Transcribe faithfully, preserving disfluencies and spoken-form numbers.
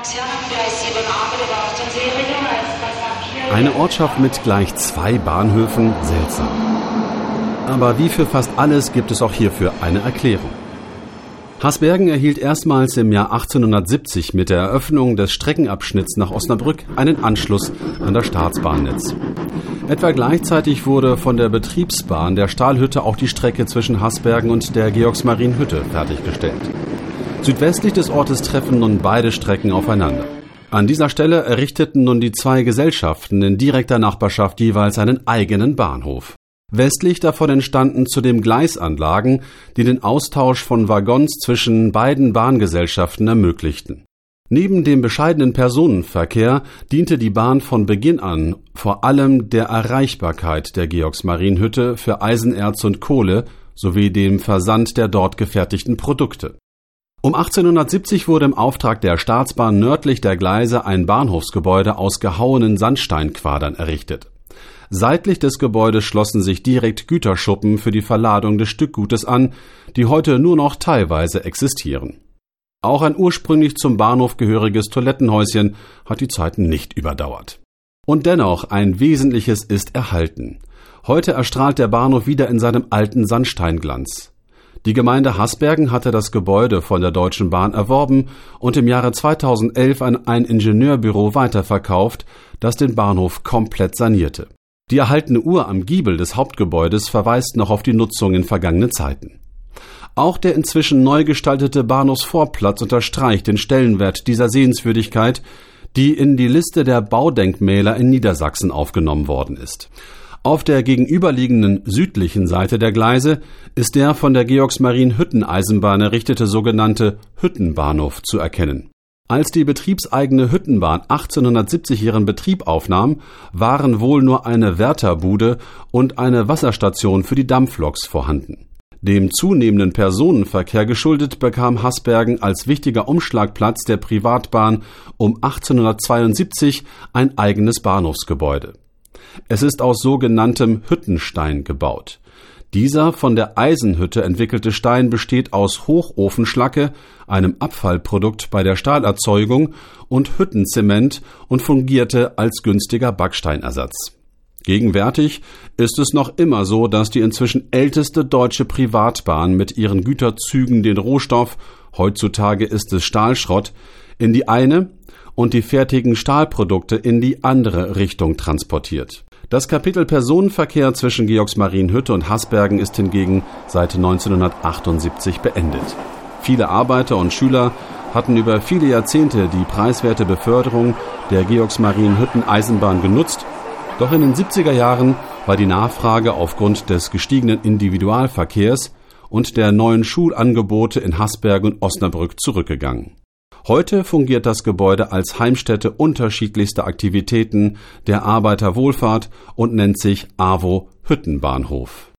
Eine Ortschaft mit gleich zwei Bahnhöfen, seltsam. Aber wie für fast alles gibt es auch hierfür eine Erklärung. Hasbergen erhielt erstmals im Jahr achtzehnhundertsiebzig mit der Eröffnung des Streckenabschnitts nach Osnabrück einen Anschluss an das Staatsbahnnetz. Etwa gleichzeitig wurde von der Betriebsbahn der Stahlhütte auch die Strecke zwischen Hasbergen und der Georgsmarienhütte fertiggestellt. Südwestlich des Ortes treffen nun beide Strecken aufeinander. An dieser Stelle errichteten nun die zwei Gesellschaften in direkter Nachbarschaft jeweils einen eigenen Bahnhof. Westlich davon entstanden zudem Gleisanlagen, die den Austausch von Waggons zwischen beiden Bahngesellschaften ermöglichten. Neben dem bescheidenen Personenverkehr diente die Bahn von Beginn an vor allem der Erreichbarkeit der Georgsmarienhütte für Eisenerz und Kohle sowie dem Versand der dort gefertigten Produkte. Um achtzehnhundertsiebzig wurde im Auftrag der Staatsbahn nördlich der Gleise ein Bahnhofsgebäude aus gehauenen Sandsteinquadern errichtet. Seitlich des Gebäudes schlossen sich direkt Güterschuppen für die Verladung des Stückgutes an, die heute nur noch teilweise existieren. Auch ein ursprünglich zum Bahnhof gehöriges Toilettenhäuschen hat die Zeiten nicht überdauert. Und dennoch, ein Wesentliches ist erhalten. Heute erstrahlt der Bahnhof wieder in seinem alten Sandsteinglanz. Die Gemeinde Hasbergen hatte das Gebäude von der Deutschen Bahn erworben und im Jahre zweitausendelf an ein Ingenieurbüro weiterverkauft, das den Bahnhof komplett sanierte. Die erhaltene Uhr am Giebel des Hauptgebäudes verweist noch auf die Nutzung in vergangenen Zeiten. Auch der inzwischen neu gestaltete Bahnhofsvorplatz unterstreicht den Stellenwert dieser Sehenswürdigkeit, die in die Liste der Baudenkmäler in Niedersachsen aufgenommen worden ist. Auf der gegenüberliegenden südlichen Seite der Gleise ist der von der Georgsmarienhütten-Eisenbahn errichtete sogenannte Hüttenbahnhof zu erkennen. Als die betriebseigene Hüttenbahn achtzehnhundertsiebzig ihren Betrieb aufnahm, waren wohl nur eine Wärterbude und eine Wasserstation für die Dampfloks vorhanden. Dem zunehmenden Personenverkehr geschuldet bekam Hasbergen als wichtiger Umschlagplatz der Privatbahn um achtzehnhundertzweiundsiebzig ein eigenes Bahnhofsgebäude. Es ist aus sogenanntem Hüttenstein gebaut. Dieser von der Eisenhütte entwickelte Stein besteht aus Hochofenschlacke, einem Abfallprodukt bei der Stahlerzeugung, und Hüttenzement und fungierte als günstiger Backsteinersatz. Gegenwärtig ist es noch immer so, dass die inzwischen älteste deutsche Privatbahn mit ihren Güterzügen den Rohstoff, heutzutage ist es Stahlschrott, in die eine und die fertigen Stahlprodukte in die andere Richtung transportiert. Das Kapitel Personenverkehr zwischen Georgsmarienhütte und Hasbergen ist hingegen seit neunzehnhundertachtundsiebzig beendet. Viele Arbeiter und Schüler hatten über viele Jahrzehnte die preiswerte Beförderung der Georgsmarienhütten-Eisenbahn genutzt, doch in den siebziger Jahren war die Nachfrage aufgrund des gestiegenen Individualverkehrs und der neuen Schulangebote in Hasbergen und Osnabrück zurückgegangen. Heute fungiert das Gebäude als Heimstätte unterschiedlichster Aktivitäten der Arbeiterwohlfahrt und nennt sich AWO Hüttenbahnhof.